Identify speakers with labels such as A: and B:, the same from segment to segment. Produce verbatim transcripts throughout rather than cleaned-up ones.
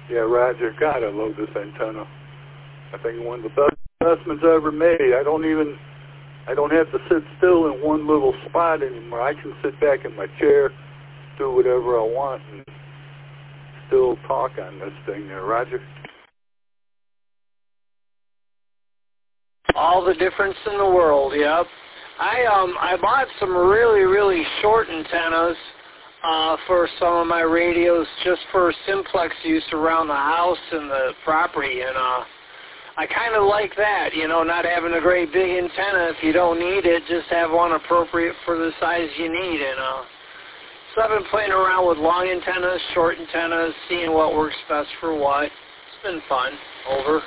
A: Yeah, Roger. God, I love this antenna. I think one of the best investments I ever made. I don't even, I don't have to sit still in one little spot anymore. I can sit back in my chair, do whatever I want, and still talk on this thing there, Roger.
B: All the difference in the world, yep. I um I bought some really, really short antennas uh, for some of my radios just for simplex use around the house and the property, and uh, I kind of like that, you know, not having a great big antenna if you don't need it, just have one appropriate for the size you need. And uh, so I've been playing around with long antennas, short antennas, seeing what works best for what. It's been fun. Over.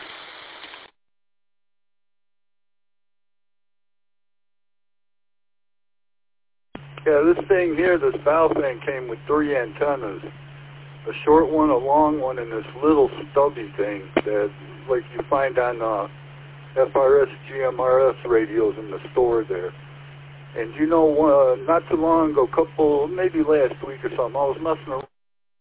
A: Yeah, this thing here, this valve thing came with three antennas. A short one, a long one, and this little stubby thing that, like you find on uh, F R S, G M R S radios in the store there. And you know, uh, not too long ago, couple, maybe last week or something, I was messing around.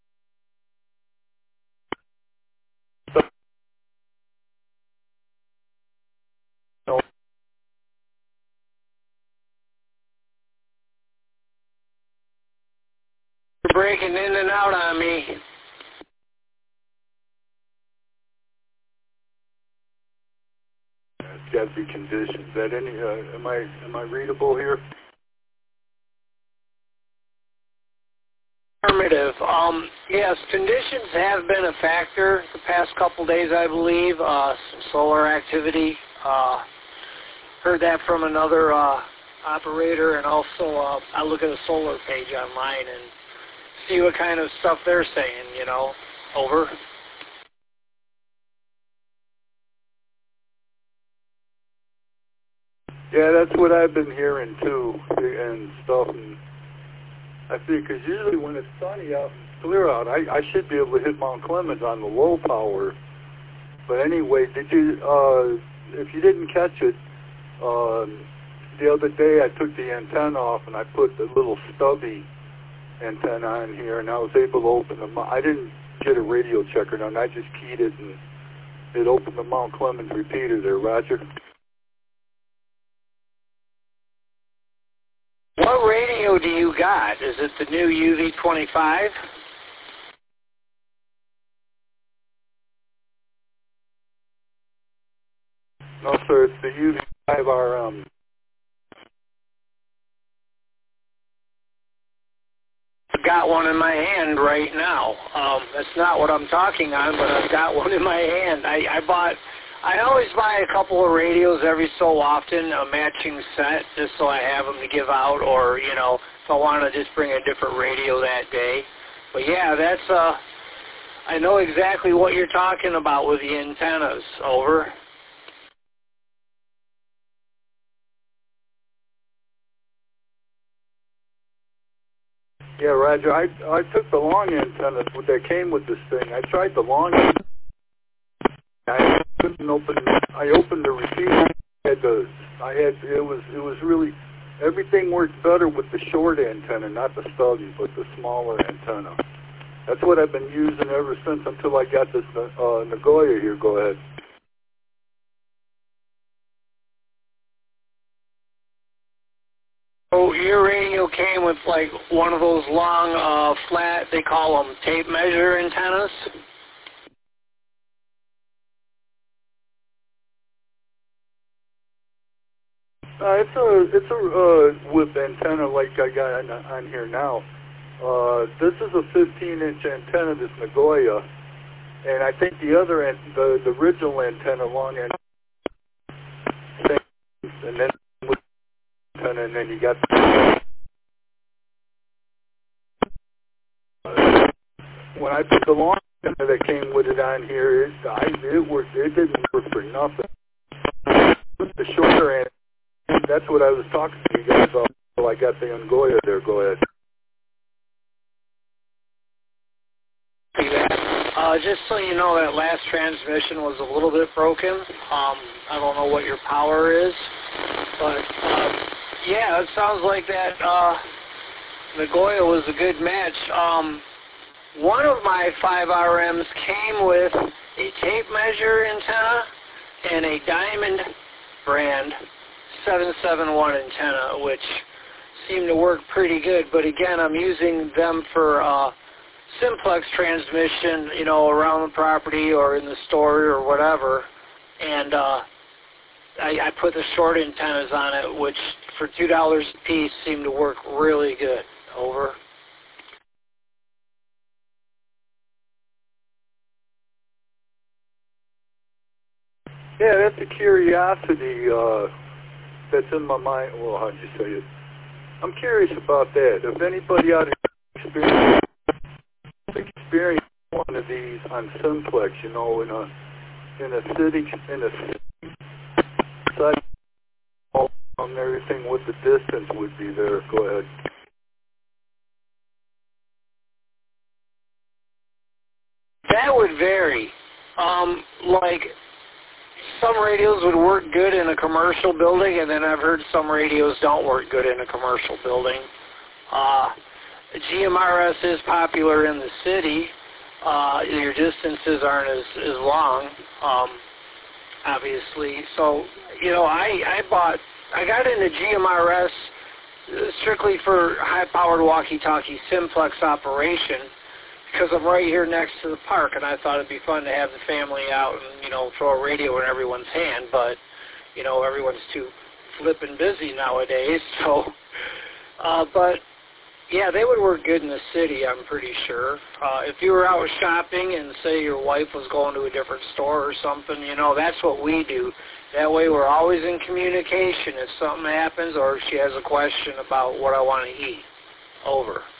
B: You're breaking in and out on me.
A: It's got to be conditions. Is that any? Uh, am I am I readable here?
B: Affirmative. Um, yes, conditions have been a factor the past couple days, I believe. Uh, some solar activity. Uh, heard that from another uh, operator, and also uh, I look at a solar page online and see what kind of stuff they're saying. You know, over.
A: Yeah, that's what I've been hearing too, and stuff. And I see, because usually when it's sunny out and clear out, I, I should be able to hit Mount Clemens on the low power. But anyway, did you? Uh, if you didn't catch it, um, the other day I took the antenna off and I put the little stubby antenna on here, and I was able to open the. I didn't get a radio checker done. I just keyed it, and it opened the Mount Clemens repeater there, Roger.
B: What radio do you got? Is it the new U V twenty-five?
A: No, sir, it's the U V five R M.
B: I've got one in my hand right now. Um, that's not what I'm talking on, but I've got one in my hand. I, I bought, I always buy a couple of radios every so often, a matching set, just so I have them to give out, or, you know, if I want to just bring a different radio that day. But yeah, that's, uh, I know exactly what you're talking about with the antennas. Over.
A: Yeah, Roger, I I took the long antennas that came with this thing. I tried the long antenna. I couldn't open. I opened the receiver. I had the. I had. It was. It was really. Everything worked better with the short antenna, not the stubby, but the smaller antenna. That's what I've been using ever since until I got this uh, Nagoya here. Go ahead.
B: So your radio came with like one of those long, uh, flat, they call them tape measure antennas?
A: Uh, it's a it's a uh, whip antenna like I got on, on here now. Uh, this is a fifteen inch antenna, this Nagoya, and I think the other an the the original antenna, long antenna, and then with antenna, and then you got the, uh, when I put the long antenna that came with it on here, it I, it worked. It didn't work for nothing. The shorter antenna. That's what I was talking to you guys about. So I got the Nagoya there. Go ahead.
B: Uh, just so you know, that last transmission was a little bit broken. Um, I don't know what your power is, but uh, yeah, it sounds like that uh, Nagoya was a good match. Um, one of my five R Ms came with a tape measure antenna and a Diamond brand seven seven one antenna, which seemed to work pretty good. But again, I'm using them for uh, simplex transmission, you know, around the property or in the store or whatever. And uh, I, I put the short antennas on it, which for two dollars a piece seemed to work really good. Over.
A: Yeah, that's a curiosity uh, that's in my mind. Well, how'd you say it? I'm curious about that. If anybody out here experienced, experienced one of these on simplex, you know, in a in a city, in a city, side, and everything, what the distance would be there. Go ahead.
B: That would vary. Um, like, some radios would work good in a commercial building, and then I've heard some radios don't work good in a commercial building. Uh, G M R S is popular in the city. Uh, your distances aren't as, as long, um, obviously. So, you know, I, I bought, I got into G M R S strictly for high-powered walkie-talkie simplex operation, because I'm right here next to the park, and I thought it'd be fun to have the family out and, you know, throw a radio in everyone's hand, but, you know, everyone's too flippin' busy nowadays, so, uh, but, yeah, they would work good in the city, I'm pretty sure. Uh, if you were out shopping and, say, your wife was going to a different store or something, you know, that's what we do. That way we're always in communication if something happens or if she has a question about what I want to eat. Over.